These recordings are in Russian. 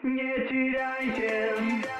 Не теряйте.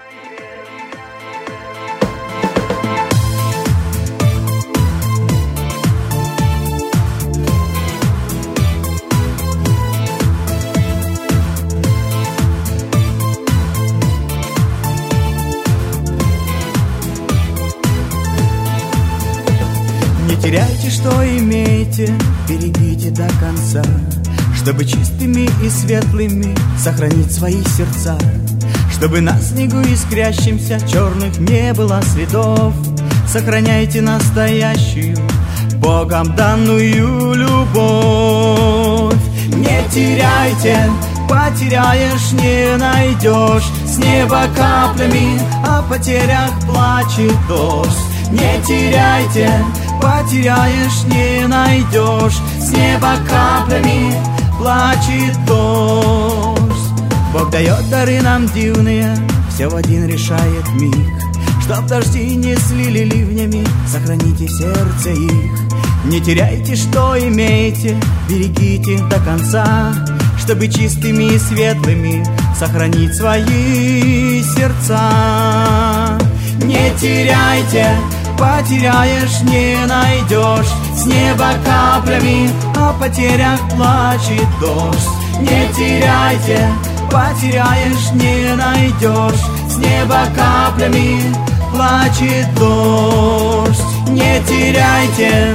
Не теряйте, что имеете, берегите до конца, чтобы чистыми и светлыми сохранить свои сердца, чтобы на снегу искрящемся черных не было следов. Сохраняйте настоящую, Богом данную любовь. Не теряйте, потеряешь, не найдешь. С неба каплями о потерях плачет дождь. Не теряйте, потеряешь, не найдешь. С неба каплями плачет дождь. Бог дает дары нам дивные, все в один решает миг. Чтоб дожди не слили ливнями, сохраните сердце их. Не теряйте, что имеете, берегите до конца, чтобы чистыми и светлыми сохранить свои сердца. Не теряйте, потеряешь, не найдешь. С неба каплями о потерях плачет дождь. Не теряйте, потеряешь, не найдешь. С неба каплями плачет дождь. Не теряйте.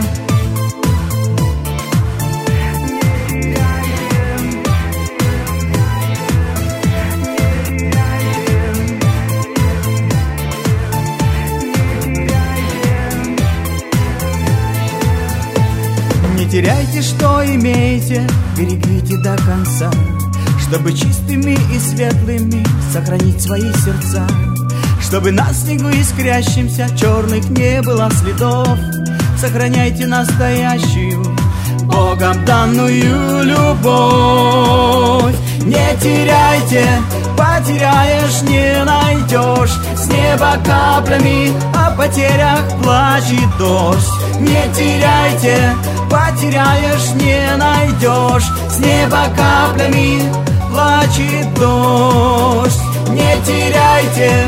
Не теряйте, что имеете, берегите до конца, чтобы чистыми и светлыми сохранить свои сердца, чтобы на снегу искрящемся черных не было следов. Сохраняйте настоящую, Богом данную любовь. Не теряйте, потеряешь, не найдешь. С неба каплями о потерях плачет дождь. Не теряйте, потеряешь, не найдешь. С неба каплями плачет дождь. Не теряйте,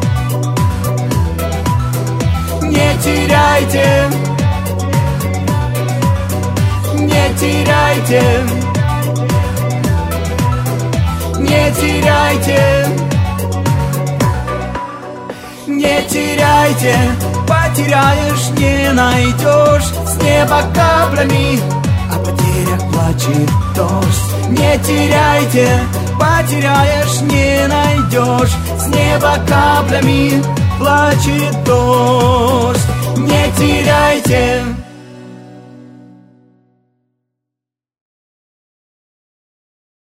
не теряйте, не теряйте, не теряйте, не теряйте, потеряешь, не найдешь. С неба каплями о потерях плачет дождь. Не теряйте, потеряешь, не найдешь. С неба каплями плачет дождь. Не теряйте.